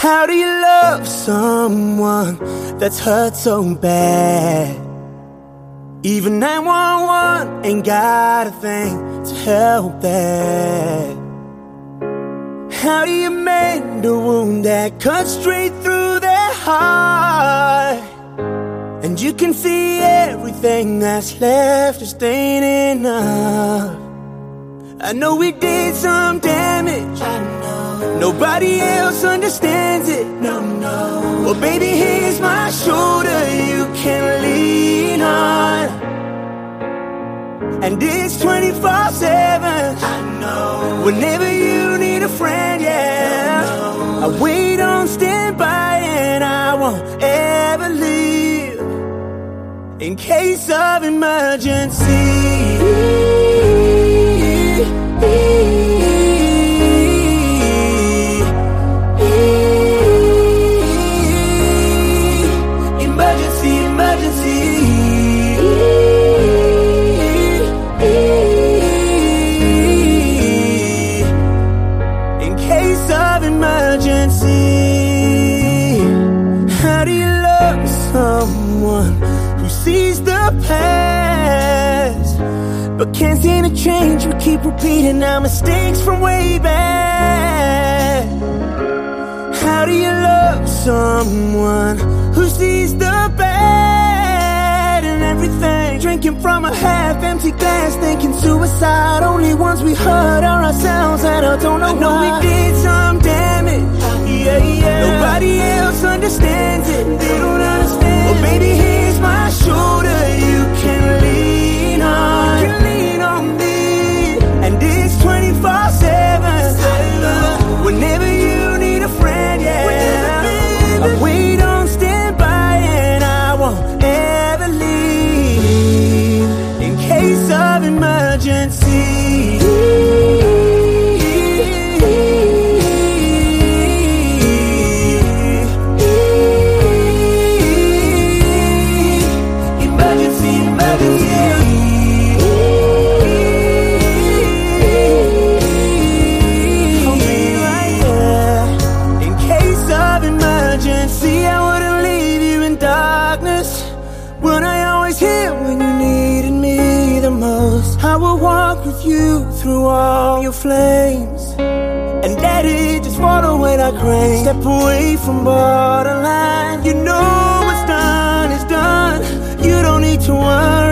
How do you love someone that's hurt so bad? Even 911 ain't got a thing to help that. How do you mend a wound that cuts straight through their heart? And you can see everything that's left just ain't enough. I know we did some damage, I know. Nobody else understands it, no, no. Well, baby, here's my shoulder you can lean on. And it's 24/7, I know. Whenever you need a friend, yeah, I wait on standby and I won't ever leave in case of emergency. Emergency, emergency. In case of emergency. How do you love someone who sees the past but can't seem to change? We keep repeating our mistakes from way back. How do you love someone who sees the bad in everything? Drinking from a half-empty glass, thinking suicide. Only ones we hurt are ourselves, and I don't know why. I know we did some damage, yeah, yeah. Nobody else understands it, they don't understand. Well, baby, here's my shoulder you can lean on. You can lean on me, and it's 24/7. Whenever you need a friend, yeah, I wait on standby and I won't ever leave in case of emergency. Emergency, emergency. I'll be right there in case of emergency. I wouldn't leave you in darkness. When I always here when you needed me the most. I will walk with you through all your flames and let it just fall away like rain. Step away from borderline. You know what's done is done. You don't need to worry.